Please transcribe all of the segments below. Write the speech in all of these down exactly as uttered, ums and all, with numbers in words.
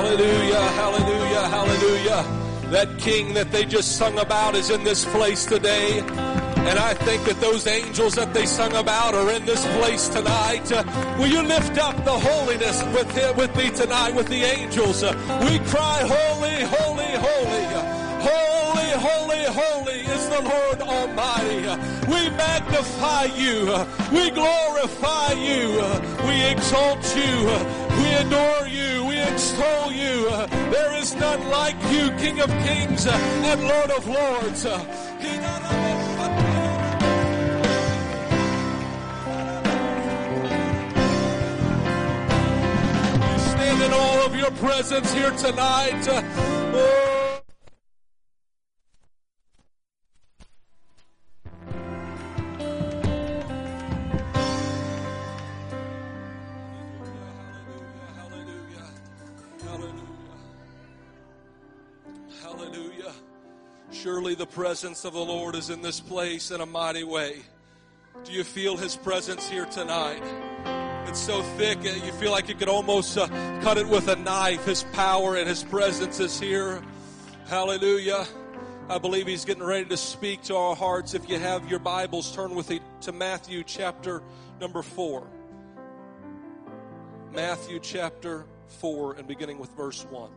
Hallelujah, hallelujah, hallelujah. That King that they just sung about is in this place today. And I think that those angels that they sung about are in this place tonight. Uh, will you lift up the holiness with him, with me tonight, with the angels? Uh, we cry, holy, holy, holy. Holy, holy, holy is the Lord Almighty. Uh, we magnify you. Uh, we glorify you. Uh, we exalt you. Uh, we adore you. We extol you. Uh, there is none like you, King of kings uh, and Lord of lords. Uh, in all of your presence here tonight. Uh, oh. Hallelujah, hallelujah, hallelujah, hallelujah. Surely the presence of the Lord is in this place in a mighty way. Do you feel His presence here tonight? It's so thick, you feel like you could almost uh, cut it with a knife. His power and His presence is here. Hallelujah. I believe He's getting ready to speak to our hearts. If you have your Bibles, turn with me to Matthew chapter number four. Matthew chapter four and beginning with verse one.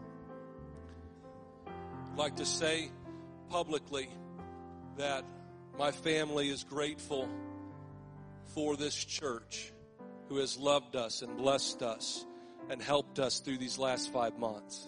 I'd like to say publicly that my family is grateful for this church, who has loved us and blessed us and helped us through these last five months.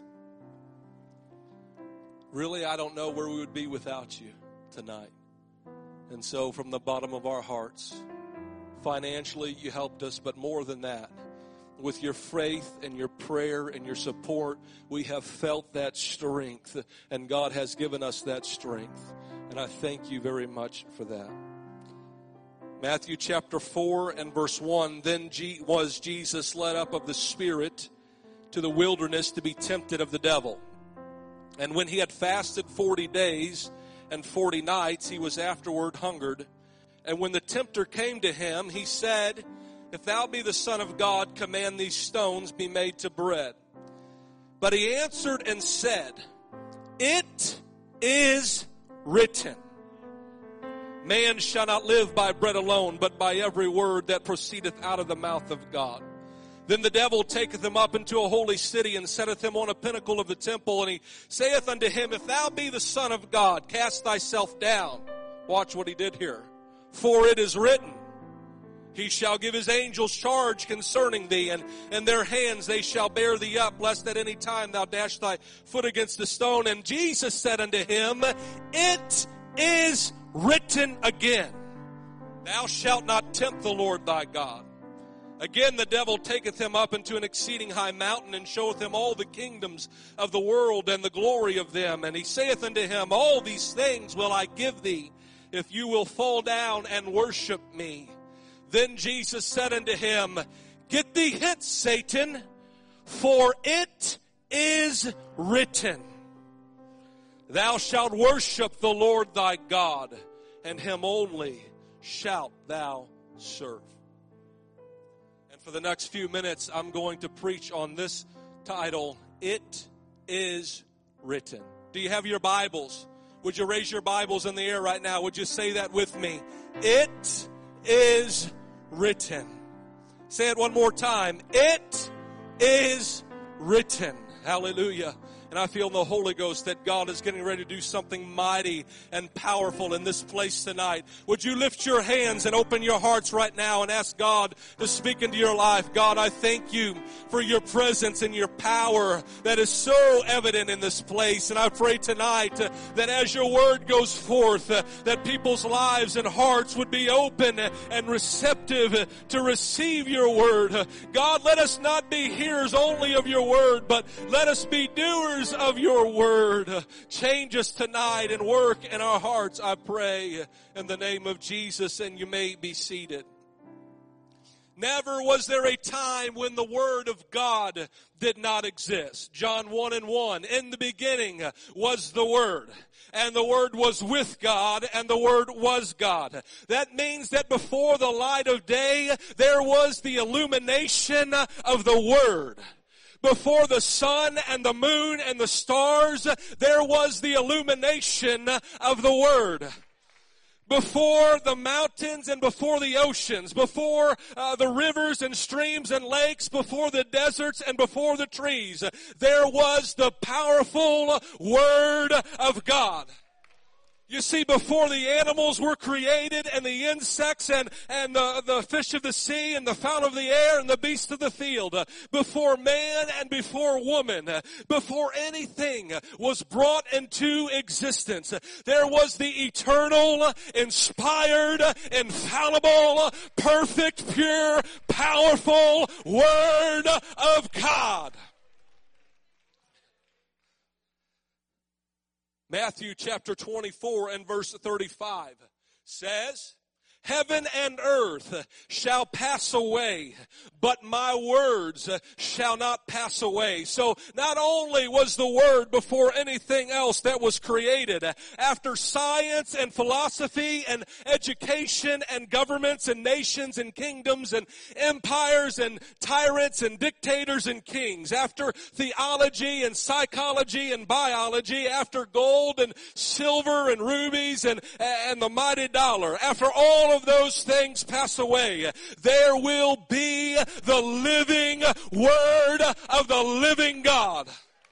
Really, I don't know where we would be without you tonight. And so from the bottom of our hearts, financially you helped us, but more than that, with your faith and your prayer and your support, we have felt that strength, and God has given us that strength. And I thank you very much for that. Matthew chapter four and verse one, then G- was Jesus led up of the Spirit to the wilderness to be tempted of the devil. And when he had fasted forty days and forty nights, he was afterward hungered. And when the tempter came to him, he said, if thou be the Son of God, command these stones be made to bread. But he answered and said, it is written, man shall not live by bread alone, but by every word that proceedeth out of the mouth of God. Then the devil taketh him up into a holy city, and setteth him on a pinnacle of the temple, and he saith unto him, if thou be the Son of God, cast thyself down. Watch what he did here. For it is written, he shall give his angels charge concerning thee, and in their hands they shall bear thee up, lest at any time thou dash thy foot against a stone. And Jesus said unto him, it is written again, thou shalt not tempt the Lord thy God. Again the devil taketh him up into an exceeding high mountain, and showeth him all the kingdoms of the world and the glory of them. And he saith unto him, all these things will I give thee, if you will fall down and worship me. Then Jesus said unto him, get thee hence, Satan, for it is written, thou shalt worship the Lord thy God, and him only shalt thou serve. And for the next few minutes, I'm going to preach on this title, It is Written. Do you have your Bibles? Would you raise your Bibles in the air right now? Would you say that with me? It is written. Say it one more time. It is written. Hallelujah. And I feel in the Holy Ghost that God is getting ready to do something mighty and powerful in this place tonight. Would you lift your hands and open your hearts right now and ask God to speak into your life? God, I thank you for your presence and your power that is so evident in this place. And I pray tonight uh, that as your word goes forth, uh, that people's lives and hearts would be open and receptive uh, to receive your word. Uh, God, let us not be hearers only of your word, but let us be doers of your word. Change us tonight and work in our hearts, I pray, in the name of Jesus, and you may be seated. Never was there a time when the Word of God did not exist. John one and one, in the beginning was the Word, and the Word was with God, and the Word was God. That means that before the light of day, there was the illumination of the Word. Before the sun and the moon and the stars, there was the illumination of the Word. Before the mountains and before the oceans, before uh, the rivers and streams and lakes, before the deserts and before the trees, there was the powerful Word of God. You see, before the animals were created and the insects and, and the, the fish of the sea and the fowl of the air and the beasts of the field, uh, before man and before woman, uh, before anything was brought into existence, uh, there was the eternal, inspired, infallible, perfect, pure, powerful Word of God. Matthew chapter twenty-four and verse thirty-five says, heaven and earth shall pass away, but my words shall not pass away. So not only was the Word before anything else that was created, after science and philosophy and education and governments and nations and kingdoms and empires and tyrants and dictators and kings, after theology and psychology and biology, after gold and silver and rubies and, and the mighty dollar, after all of those things pass away, there will be the living Word of the living God.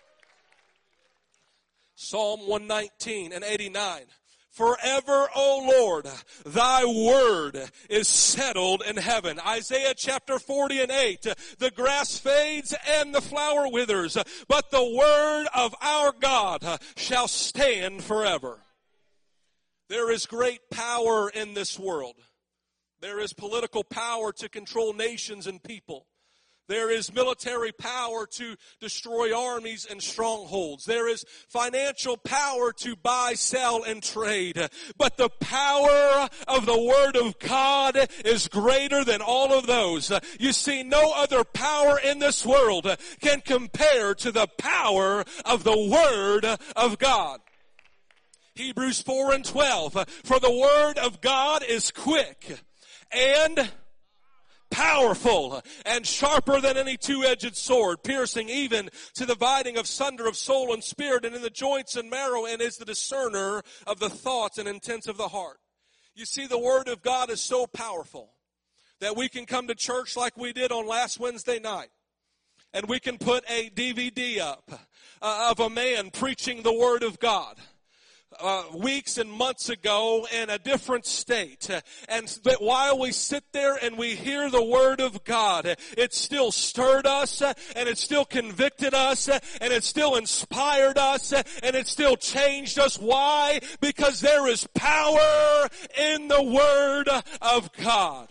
Psalm one nineteen and eighty-nine. Forever, O Lord, thy word is settled in heaven. Isaiah chapter forty and eight. The grass fades and the flower withers, but the word of our God shall stand forever. There is great power in this world. There is political power to control nations and people. There is military power to destroy armies and strongholds. There is financial power to buy, sell, and trade. But the power of the Word of God is greater than all of those. You see, no other power in this world can compare to the power of the Word of God. Hebrews four and twelve. For the Word of God is quick and powerful and sharper than any two-edged sword, piercing even to the dividing of sunder of soul and spirit and in the joints and marrow, and is the discerner of the thoughts and intents of the heart. You see, the Word of God is so powerful that we can come to church like we did on last Wednesday night, and we can put a D V D up uh, of a man preaching the Word of God. Uh, weeks and months ago in a different state. And that while we sit there and we hear the Word of God, it still stirred us, and it still convicted us, and it still inspired us, and it still changed us. Why? Because there is power in the Word of God.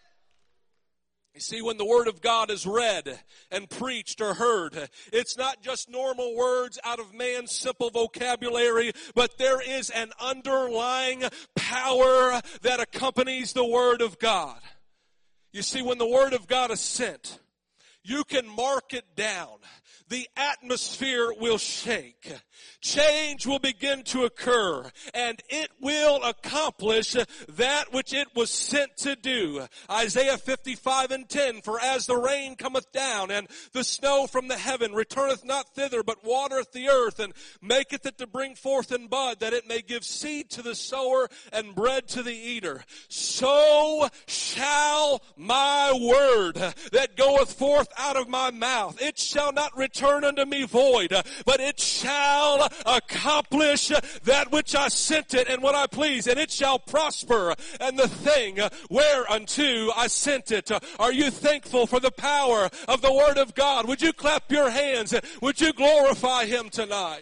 You see, when the Word of God is read and preached or heard, it's not just normal words out of man's simple vocabulary, but there is an underlying power that accompanies the Word of God. You see, when the Word of God is sent, you can mark it down. The atmosphere will shake. Change will begin to occur, and it will accomplish that which it was sent to do. Isaiah fifty-five and ten, for as the rain cometh down, and the snow from the heaven returneth not thither, but watereth the earth, and maketh it to bring forth in bud, that it may give seed to the sower and bread to the eater. So shall my word that goeth forth out of my mouth, it shall not return unto me void, but it shall accomplish that which I sent it and what I please, and it shall prosper in the thing whereunto I sent it. Are you thankful for the power of the Word of God? Would you clap your hands? Would you glorify Him tonight?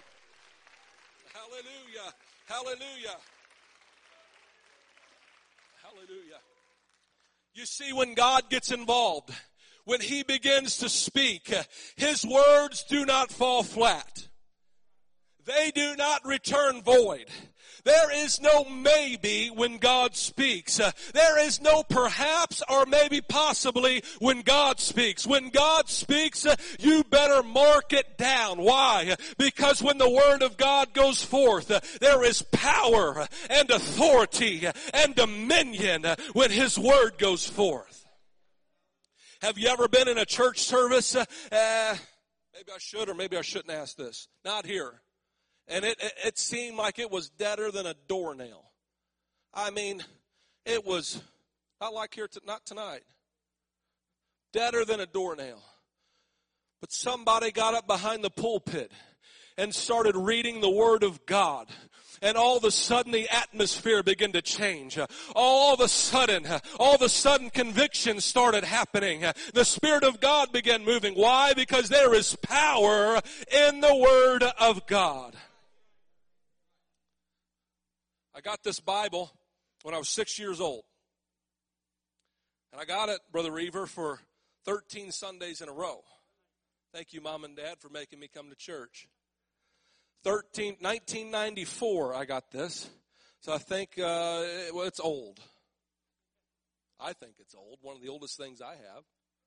Hallelujah. Hallelujah. Hallelujah. You see, when God gets involved, when He begins to speak, His words do not fall flat. They do not return void. There is no maybe when God speaks. Uh, there is no perhaps or maybe possibly when God speaks. When God speaks, uh, you better mark it down. Why? Because when the Word of God goes forth, uh, there is power and authority and dominion uh, when His Word goes forth. Have you ever been in a church service? Uh, uh, maybe I should or maybe I shouldn't ask this. Not here. And it, it, it seemed like it was deader than a doornail. I mean, it was not like here, to, not tonight. Deader than a doornail. But somebody got up behind the pulpit and started reading the Word of God. And all of a sudden the atmosphere began to change. All of a sudden, all of a sudden conviction started happening. The Spirit of God began moving. Why? Because there is power in the Word of God. I got this Bible when I was six years old. And I got it, Brother Reaver, for thirteen Sundays in a row. Thank you, Mom and Dad, for making me come to church. thirteen, nineteen ninety-four, I got this. So I think, uh, well, it's old. I think it's old. One of the oldest things I have.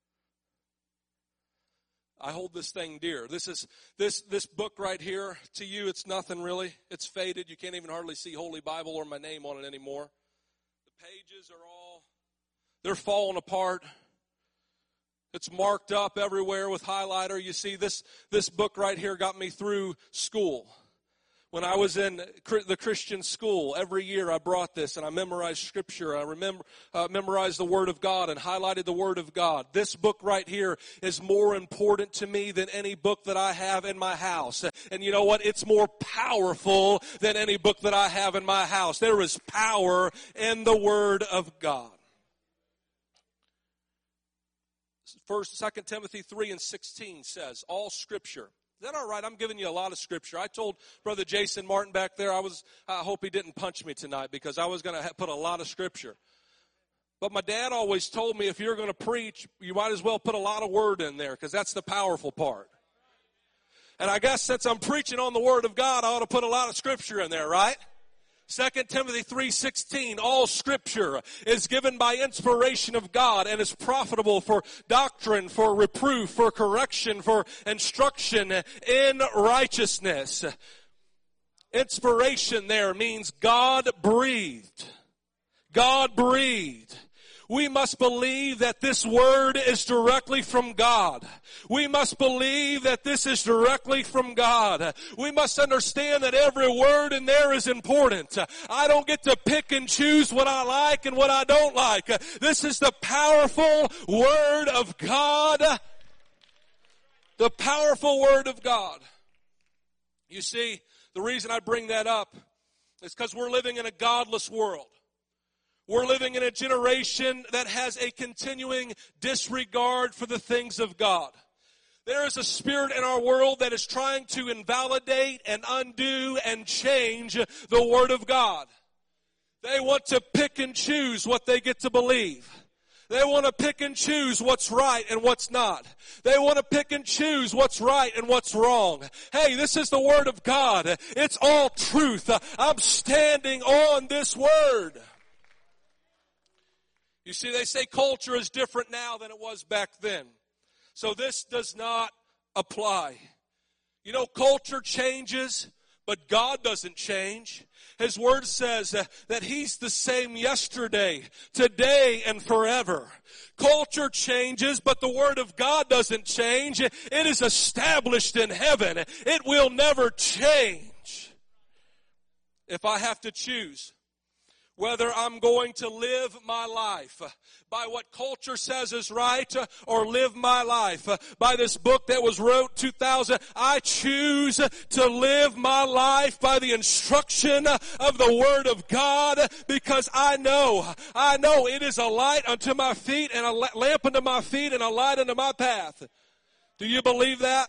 I hold this thing dear. This is this this book right here. To you, it's nothing really. It's faded. You can't even hardly see Holy Bible or my name on it anymore. The pages are all, they're falling apart. It's marked up everywhere with highlighter. You see, this, this book right here got me through school. When I was in the Christian school, every year I brought this and I memorized Scripture. I remember, uh, memorized the Word of God and highlighted the Word of God. This book right here is more important to me than any book that I have in my house. And you know what? It's more powerful than any book that I have in my house. There is power in the Word of God. First, Second Timothy three and sixteen says, all Scripture. Is that all right? I'm giving you a lot of Scripture. I told Brother Jason Martin back there, I was, I hope he didn't punch me tonight because I was going to put a lot of Scripture. But my dad always told me if you're going to preach, you might as well put a lot of Word in there because that's the powerful part. And I guess since I'm preaching on the Word of God, I ought to put a lot of Scripture in there, right? Second Timothy three sixteen, all Scripture is given by inspiration of God and is profitable for doctrine, for reproof, for correction, for instruction in righteousness. Inspiration there means God breathed. God breathed. We must believe that this word is directly from God. We must believe that this is directly from God. We must understand that every word in there is important. I don't get to pick and choose what I like and what I don't like. This is the powerful word of God. The powerful word of God. You see, the reason I bring that up is because we're living in a godless world. We're living in a generation that has a continuing disregard for the things of God. There is a spirit in our world that is trying to invalidate and undo and change the Word of God. They want to pick and choose what they get to believe. They want to pick and choose what's right and what's not. They want to pick and choose what's right and what's wrong. Hey, this is the Word of God. It's all truth. I'm standing on this Word. You see, they say culture is different now than it was back then. So this does not apply. You know, culture changes, but God doesn't change. His word says uh, that He's the same yesterday, today, and forever. Culture changes, but the Word of God doesn't change. It is established in heaven. It will never change. If I have to choose whether I'm going to live my life by what culture says is right or live my life by this book that was wrote two thousand, I choose to live my life by the instruction of the Word of God because I know, I know it is a light unto my feet and a lamp unto my feet and a light unto my path. Do you believe that?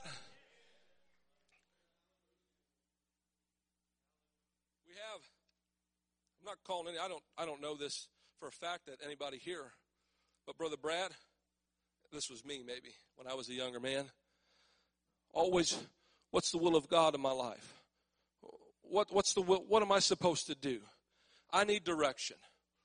I'm not calling any, I don't, I don't know this for a fact that anybody here, but Brother Brad, this was me maybe when I was a younger man. Always, what's the will of God in my life? What, what's the will, what am I supposed to do? I need direction.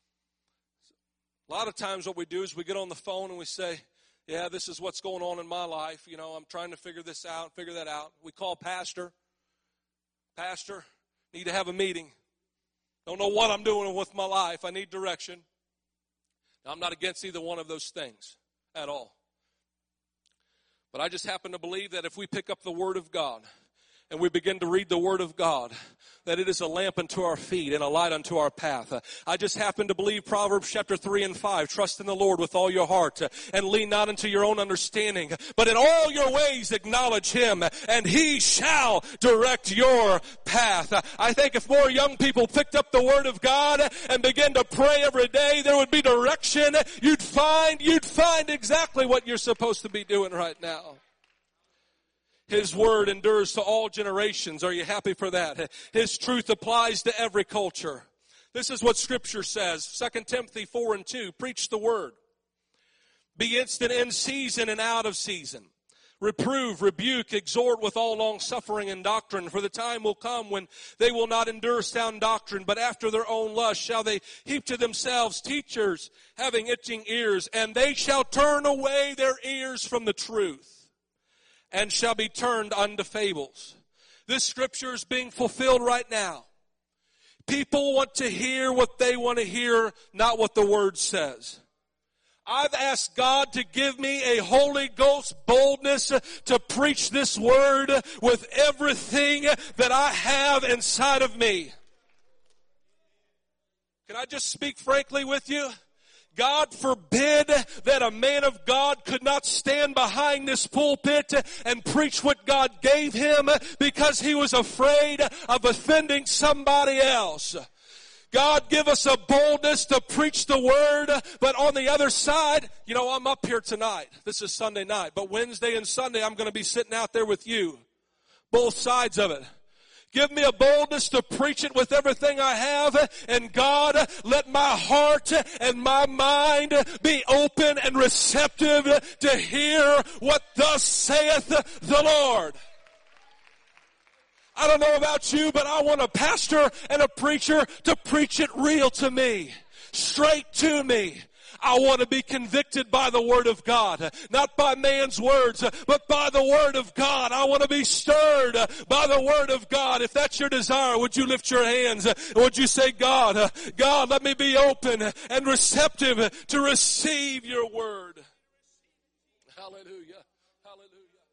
A lot of times what we do is we get on the phone and we say, yeah, this is what's going on in my life. You know, I'm trying to figure this out, figure that out. We call pastor. Pastor, need to have a meeting. Don't know what I'm doing with my life. I need direction. Now, I'm not against either one of those things at all. But I just happen to believe that if we pick up the Word of God and we begin to read the Word of God, that it is a lamp unto our feet and a light unto our path. I just happen to believe Proverbs chapter three and five, trust in the Lord with all your heart and lean not into your own understanding, but in all your ways acknowledge Him and He shall direct your path. I think if more young people picked up the Word of God and began to pray every day, there would be direction. You'd find, you'd find exactly what you're supposed to be doing right now. His word endures to all generations. Are you happy for that? His truth applies to every culture. This is what Scripture says. Second Timothy four and two. Preach the word. Be instant in season and out of season. Reprove, rebuke, exhort with all longsuffering and doctrine. For the time will come when they will not endure sound doctrine, but after their own lust shall they heap to themselves teachers having itching ears, and they shall turn away their ears from the truth, and shall be turned unto fables. This scripture is being fulfilled right now. People want to hear what they want to hear, not what the Word says. I've asked God to give me a Holy Ghost boldness to preach this Word with everything that I have inside of me. Can I just speak frankly with you? God forbid that a man of God could not stand behind this pulpit and preach what God gave him because he was afraid of offending somebody else. God, give us a boldness to preach the word, but on the other side, you know, I'm up here tonight. This is Sunday night, but Wednesday and Sunday I'm going to be sitting out there with you. Both sides of it. Give me a boldness to preach it with everything I have. And God, let my heart and my mind be open and receptive to hear what thus saith the Lord. I don't know about you, but I want a pastor and a preacher to preach it real to me, straight to me. I want to be convicted by the Word of God, not by man's words, but by the Word of God. I want to be stirred by the Word of God. If that's your desire, would you lift your hands? Would you say, God, God, let me be open and receptive to receive your Word. Hallelujah. Hallelujah.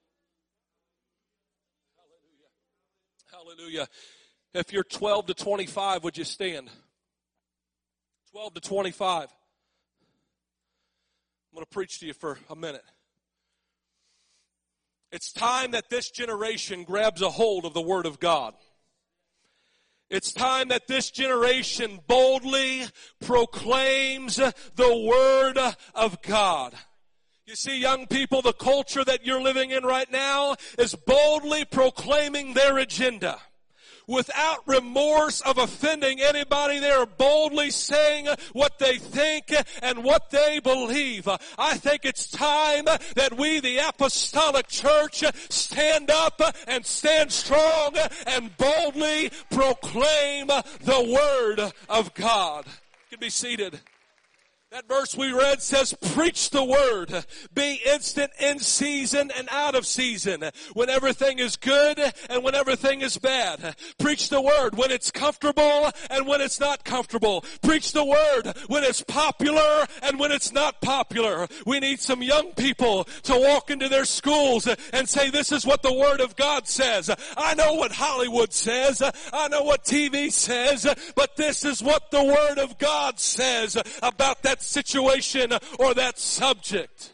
Hallelujah. Hallelujah. If you're twelve to twenty-five, would you stand? twelve to twenty-five. I'm going to preach to you for a minute. It's time that this generation grabs a hold of the Word of God. It's time that this generation boldly proclaims the Word of God. You see, young people, the culture that you're living in right now is boldly proclaiming their agenda. Without remorse of offending anybody, they are boldly saying what they think and what they believe. I think it's time that we, the apostolic church, stand up and stand strong and boldly proclaim the Word of God. You can be seated. That verse we read says, preach the word. Be instant in season and out of season. When everything is good and when everything is bad. Preach the word when it's comfortable and when it's not comfortable. Preach the word when it's popular and when it's not popular. We need some young people to walk into their schools and say, this is what the Word of God says. I know what Hollywood says. I know what T V says. But this is what the Word of God says about that situation or that subject.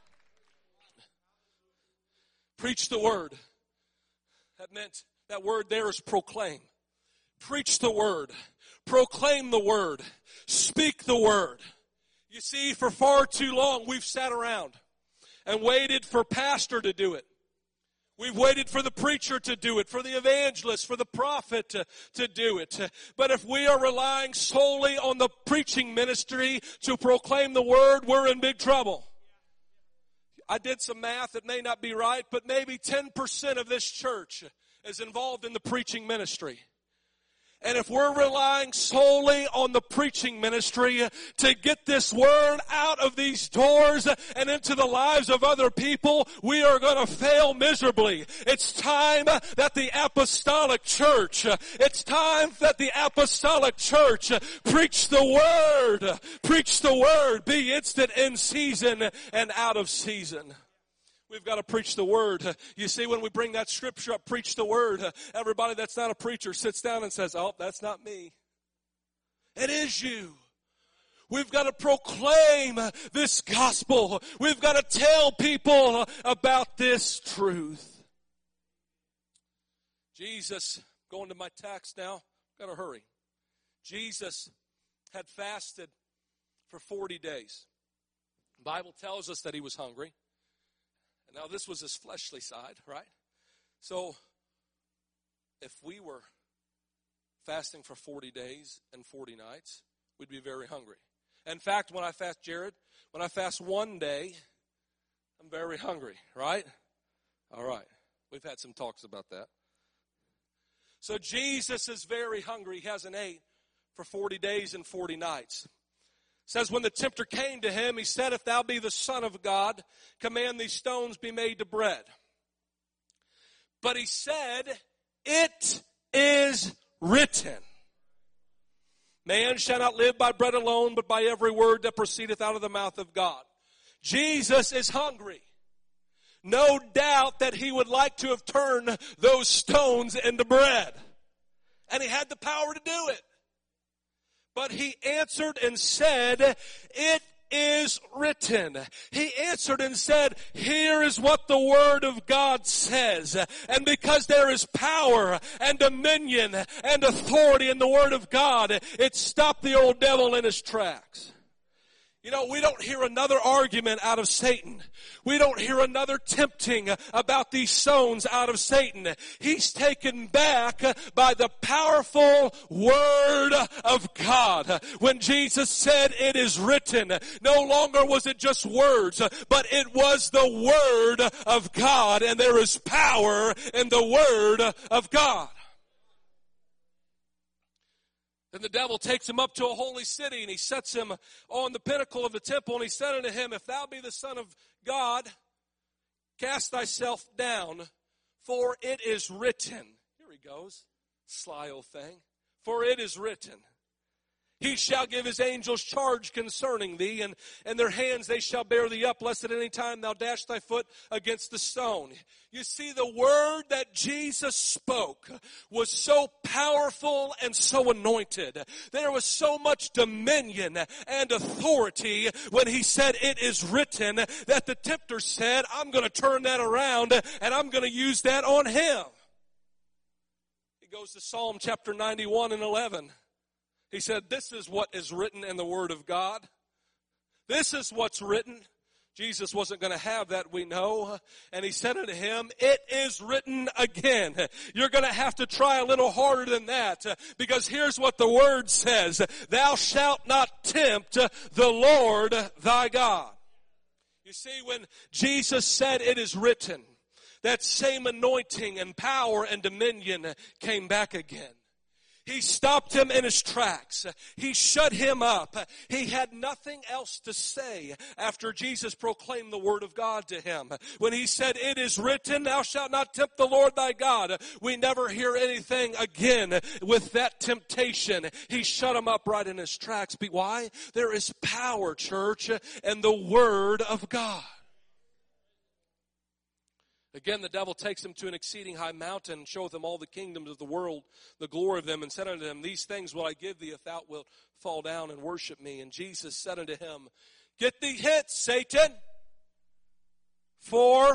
Preach the word. That meant, that word there is proclaim. Preach the word. Proclaim the word. Speak the word. You see, for far too long we've sat around and waited for pastor to do it. We've waited for the preacher to do it, for the evangelist, for the prophet to, to do it. But if we are relying solely on the preaching ministry to proclaim the word, we're in big trouble. I did some math, it may not be right, but maybe ten percent of this church is involved in the preaching ministry. And if we're relying solely on the preaching ministry to get this word out of these doors and into the lives of other people, we are going to fail miserably. It's time that the apostolic church, it's time that the apostolic church preach the word. Preach the word. Be instant in season and out of season. We've got to preach the word. You see, when we bring that scripture up, preach the word, everybody that's not a preacher sits down and says, oh, that's not me. It is you. We've got to proclaim this gospel. We've got to tell people about this truth. Jesus, going to my text now, got to hurry. Jesus had fasted for forty days. The Bible tells us that he was hungry. Now, this was his fleshly side, right? So, if we were fasting for forty days and forty nights, we'd be very hungry. In fact, when I fast, Jared, when I fast one day, I'm very hungry, right? All right. We've had some talks about that. So, Jesus is very hungry. He hasn't ate for forty days and forty nights. It says, when the tempter came to him, he said, if thou be the Son of God, command these stones be made to bread. But he said, it is written, man shall not live by bread alone, but by every word that proceedeth out of the mouth of God. Jesus is hungry. No doubt that he would like to have turned those stones into bread. And he had the power to do it. But he answered and said, it is written. He answered and said, here is what the word of God says. And because there is power and dominion and authority in the word of God, it stopped the old devil in his tracks. You know, we don't hear another argument out of Satan. We don't hear another tempting about these stones out of Satan. He's taken back by the powerful word of God. When Jesus said it is written, no longer was it just words, but it was the word of God, and there is power in the word of God. Then the devil takes him up to a holy city, and he sets him on the pinnacle of the temple, and he said unto him, if thou be the Son of God, cast thyself down, for it is written. Here he goes, sly old thing. For it is written, he shall give his angels charge concerning thee, and in their hands they shall bear thee up, lest at any time thou dash thy foot against the stone. You see, the word that Jesus spoke was so powerful and so anointed. There was so much dominion and authority when he said it is written, that the tempter said, I'm going to turn that around and I'm going to use that on him. He goes to Psalm chapter ninety-one and eleven. He said, this is what is written in the Word of God. This is what's written. Jesus wasn't going to have that, we know. And he said unto him, it is written again. You're going to have to try a little harder than that, because here's what the Word says. Thou shalt not tempt the Lord thy God. You see, when Jesus said it is written, that same anointing and power and dominion came back again. He stopped him in his tracks. He shut him up. He had nothing else to say after Jesus proclaimed the word of God to him. When he said, it is written, thou shalt not tempt the Lord thy God. We never hear anything again with that temptation. He shut him up right in his tracks. But why? There is power, church, in the word of God. Again, the devil takes him to an exceeding high mountain and showeth him all the kingdoms of the world, the glory of them, and said unto him, these things will I give thee if thou wilt fall down and worship me. And Jesus said unto him, get thee hence, Satan, for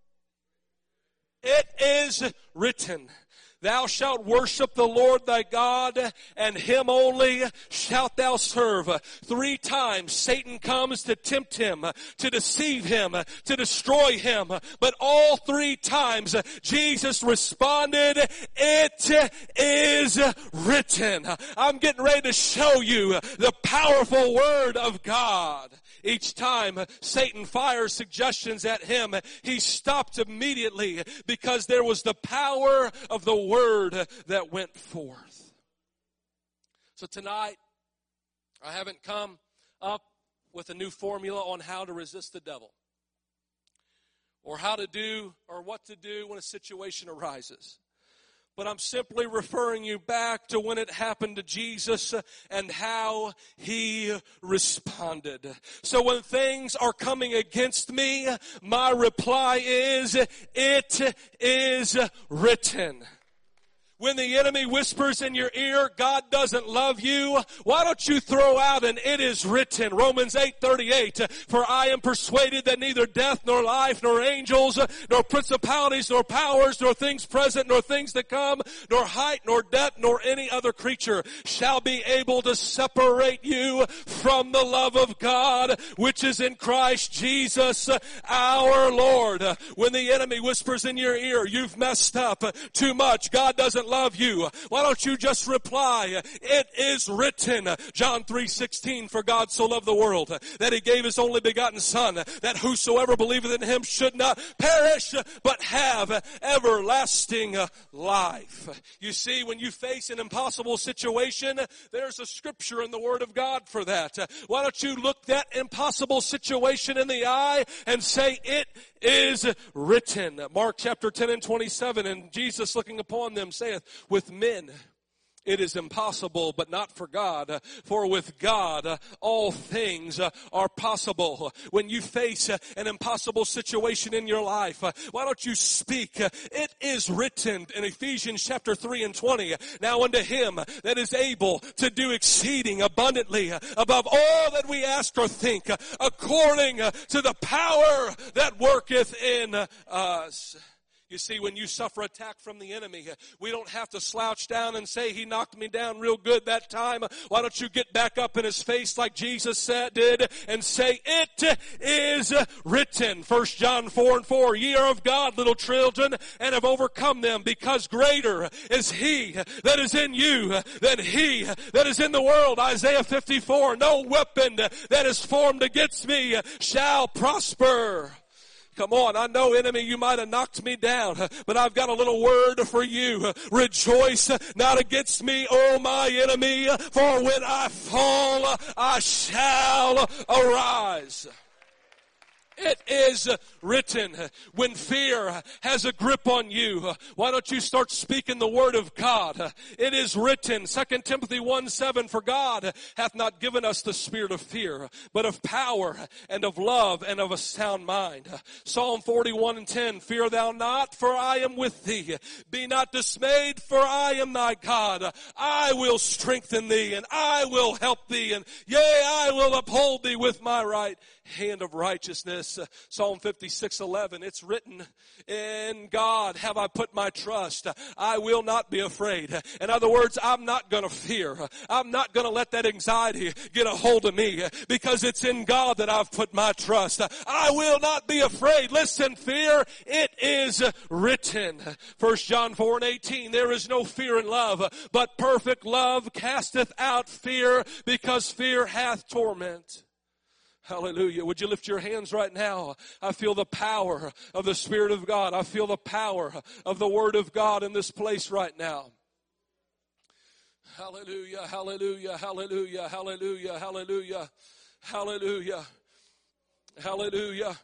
it is written, thou shalt worship the Lord thy God, and him only shalt thou serve. Three times Satan comes to tempt him, to deceive him, to destroy him. But all three times Jesus responded, it is written. I'm getting ready to show you the powerful word of God. Each time Satan fires suggestions at him, he stopped immediately because there was the power of the word that went forth. So tonight, I haven't come up with a new formula on how to resist the devil, or how to do or what to do when a situation arises. But I'm simply referring you back to when it happened to Jesus and how he responded. So when things are coming against me, my reply is, it is written. When the enemy whispers in your ear, God doesn't love you, why don't you throw out an it is written? Romans eight thirty-eight, for I am persuaded that neither death nor life nor angels nor principalities nor powers nor things present nor things to come nor height nor depth nor any other creature shall be able to separate you from the love of God which is in Christ Jesus our Lord. When the enemy whispers in your ear, you've messed up too much, God doesn't love you, why don't you just reply, it is written. John three sixteen, for God so loved the world that he gave his only begotten Son, that whosoever believeth in him should not perish but have everlasting life. You see, when you face an impossible situation, there's a scripture in the Word of God for that. Why don't you look that impossible situation in the eye and say, it is written. Mark chapter ten and twenty-seven, and Jesus looking upon them saith, with men it is impossible, but not for God. For with God, all things are possible. When you face an impossible situation in your life, why don't you speak? It is written in Ephesians chapter three and twenty. Now unto him that is able to do exceeding abundantly above all that we ask or think, according to the power that worketh in us. You see, when you suffer attack from the enemy, we don't have to slouch down and say, he knocked me down real good that time. Why don't you get back up in his face like Jesus said, did and say, it is written. First John four and four, ye are of God, little children, and have overcome them, because greater is he that is in you than he that is in the world. Isaiah fifty-four, no weapon that is formed against me shall prosper. Come on, I know, enemy, you might have knocked me down, but I've got a little word for you. Rejoice not against me, O my enemy, for when I fall, I shall arise. It is written. When fear has a grip on you, why don't you start speaking the word of God? It is written, Second Timothy one seven, for God hath not given us the spirit of fear, but of power and of love and of a sound mind. Psalm forty-one and ten, fear thou not, for I am with thee. Be not dismayed, for I am thy God. I will strengthen thee, and I will help thee, and yea, I will uphold thee with my right hand of righteousness. Psalm fifty-six eleven, it's written, in God have I put my trust. I will not be afraid. In other words, I'm not going to fear. I'm not going to let that anxiety get a hold of me, because it's in God that I've put my trust. I will not be afraid. Listen, fear, it is written. First John four and eighteen, there is no fear in love, but perfect love casteth out fear, because fear hath torment. Hallelujah. Would you lift your hands right now? I feel the power of the Spirit of God. I feel the power of the Word of God in this place right now. Hallelujah, hallelujah, hallelujah, hallelujah, hallelujah, hallelujah, hallelujah.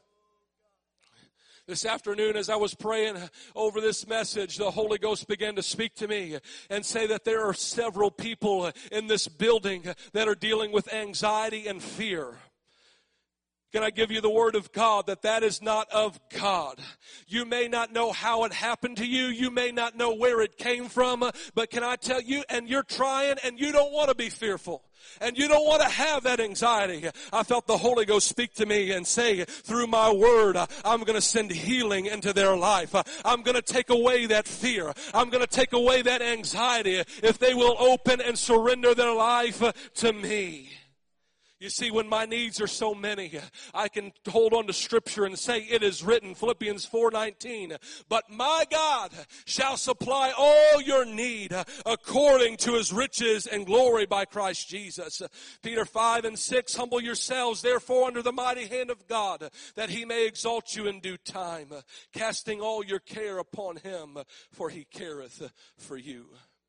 This afternoon, as I was praying over this message, the Holy Ghost began to speak to me and say that there are several people in this building that are dealing with anxiety and fear. Can I give you the word of God that that is not of God? You may not know how it happened to you. You may not know where it came from. But can I tell you, and you're trying and you don't want to be fearful. And you don't want to have that anxiety. I felt the Holy Ghost speak to me and say, through my word, I'm going to send healing into their life. I'm going to take away that fear. I'm going to take away that anxiety if they will open and surrender their life to me. You see, when my needs are so many, I can hold on to Scripture and say, it is written, Philippians four nineteen, but my God shall supply all your need according to his riches and glory by Christ Jesus. Peter five and six, humble yourselves therefore under the mighty hand of God, that he may exalt you in due time, casting all your care upon him, for he careth for you.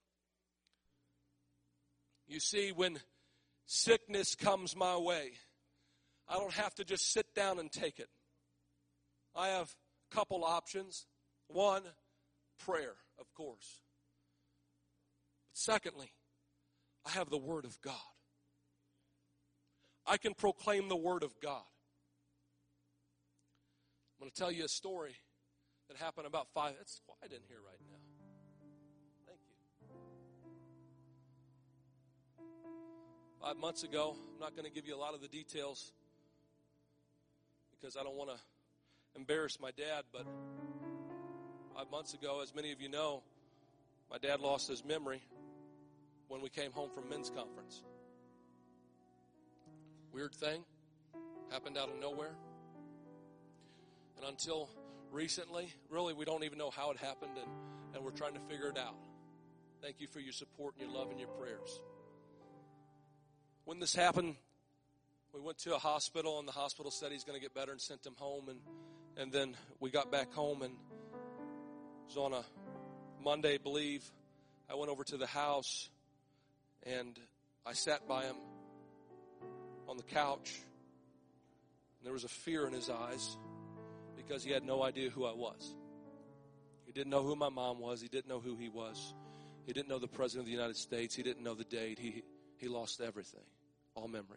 You see, when sickness comes my way, I don't have to just sit down and take it. I have a couple options. One, prayer, of course. Secondly, I have the Word of God. I can proclaim the Word of God. I'm going to tell you a story that happened about five. It's quiet in here right now. Thank you. Five months ago, I'm not going to give you a lot of the details because I don't want to embarrass my dad, but five months ago, as many of you know, my dad lost his memory when we came home from men's conference. Weird thing, happened out of nowhere. And until recently, really, we don't even know how it happened, and, and we're trying to figure it out. Thank you for your support and your love and your prayers. When this happened, we went to a hospital, and the hospital said he's going to get better and sent him home. And, and then we got back home, and it was on a Monday, I believe. I went over to the house, and I sat by him on the couch. And there was a fear in his eyes because he had no idea who I was. He didn't know who my mom was. He didn't know who he was. He didn't know the President of the United States. He didn't know the date. He, he lost everything, all memory.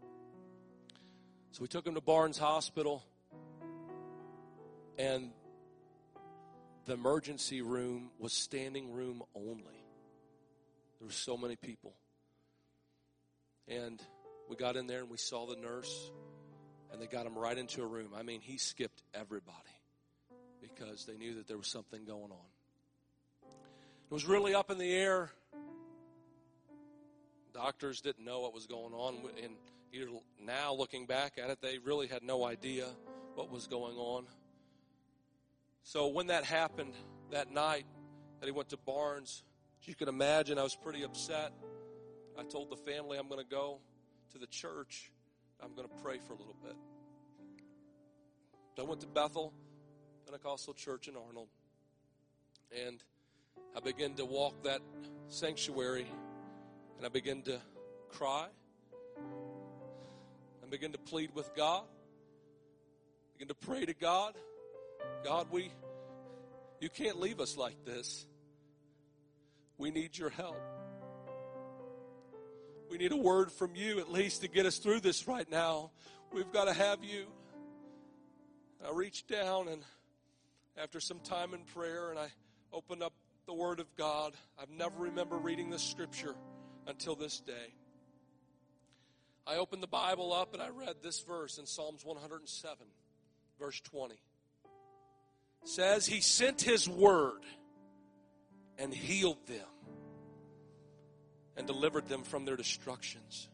So we took him to Barnes Hospital, and the emergency room was standing room only. There were so many people. And we got in there and we saw the nurse, and they got him right into a room. I mean, he skipped everybody because they knew that there was something going on. It was really up in the air. Doctors didn't know what was going on. And either now, looking back at it, they really had no idea what was going on. So when that happened that night that he went to Barnes, as you can imagine, I was pretty upset. I told the family I'm going to go to the church. I'm going to pray for a little bit. So I went to Bethel Pentecostal Church in Arnold, and I began to walk that sanctuary, and I began to cry. I began to plead with God. I began to pray to God. God, we, you can't leave us like this. We need your help. We need a word from you at least to get us through this right now. We've got to have you. I reached down, and after some time in prayer, and I opened up the Word of God. I've never remember reading this scripture until this day. I opened the Bible up, and I read this verse in Psalms one hundred seven, verse twenty. It says, He sent His word and healed them and delivered them from their destructions.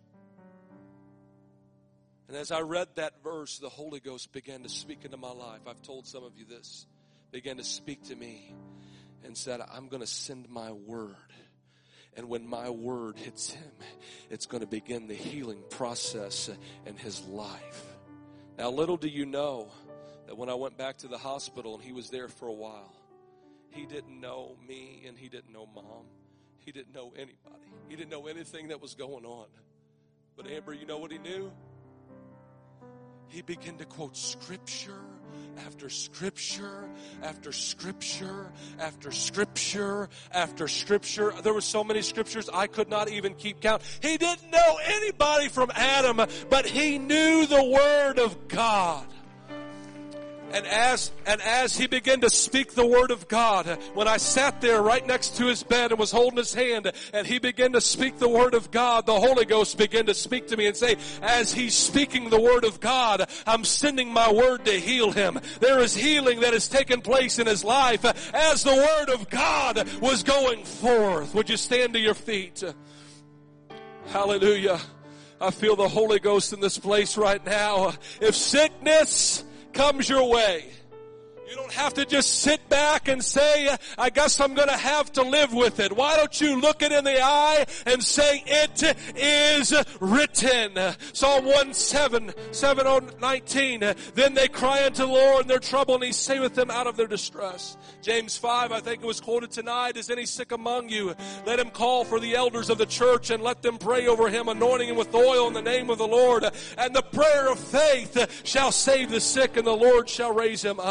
And as I read that verse, the Holy Ghost began to speak into my life. I've told some of you this. Began to speak to me and said, I'm going to send my word. And when my word hits him, it's going to begin the healing process in his life. Now, little do you know that when I went back to the hospital and he was there for a while, he didn't know me and he didn't know Mom. He didn't know anybody. He didn't know anything that was going on. But Amber, you know what he knew? He began to quote scripture after scripture after scripture after scripture after scripture. There were so many scriptures I could not even keep count. He didn't know anybody from Adam, but he knew the Word of God. And as and as he began to speak the word of God, when I sat there right next to his bed and was holding his hand, and he began to speak the word of God, the Holy Ghost began to speak to me and say, as he's speaking the word of God, I'm sending my word to heal him. There is healing that has taken place in his life as the word of God was going forth. Would you stand to your feet? Hallelujah. I feel the Holy Ghost in this place right now. If sickness comes your way, you don't have to just sit back and say, I guess I'm going to have to live with it. Why don't you look it in the eye and say, it is written. Psalm one seven, seven oh nineteen. Then they cry unto the Lord in their trouble, and he saveth them out of their distress. James five, I think it was quoted tonight. Is any sick among you? Let him call for the elders of the church and let them pray over him, anointing him with oil in the name of the Lord. And the prayer of faith shall save the sick, and the Lord shall raise him up.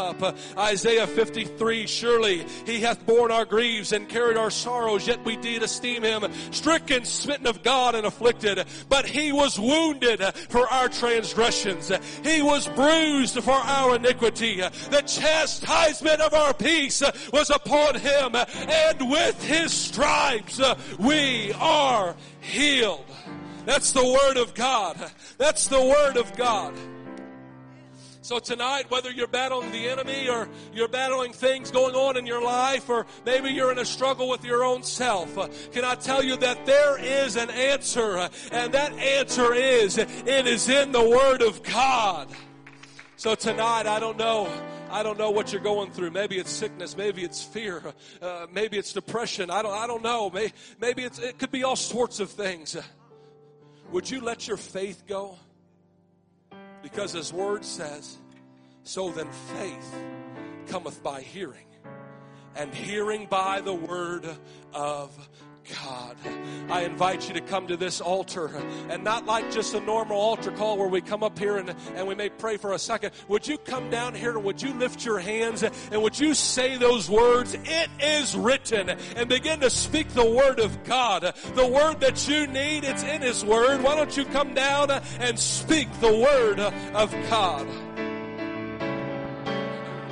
Isaiah fifty-three, surely he hath borne our griefs and carried our sorrows, yet we did esteem him stricken, smitten of God, and afflicted. But he was wounded for our transgressions. He was bruised for our iniquity. The chastisement of our peace was upon him, and with his stripes we are healed. That's the word of God. That's the word of God. So tonight, whether you're battling the enemy or you're battling things going on in your life, or maybe you're in a struggle with your own self, uh, can I tell you that there is an answer, uh, and that answer is, it is in the Word of God. So tonight, I don't know, I don't know what you're going through. Maybe it's sickness, maybe it's fear, uh, maybe it's depression. I don't, I don't know. Maybe, maybe it's, it could be all sorts of things. Would you let your faith go? Because his word says, so then faith cometh by hearing, and hearing by the word of God. I invite you to come to this altar, and not like just a normal altar call where we come up here and, and we may pray for a second. Would you come down here and would you lift your hands and would you say those words, it is written, and begin to speak the word of God. The word that you need, it's in his word. Why don't you come down and speak the word of God?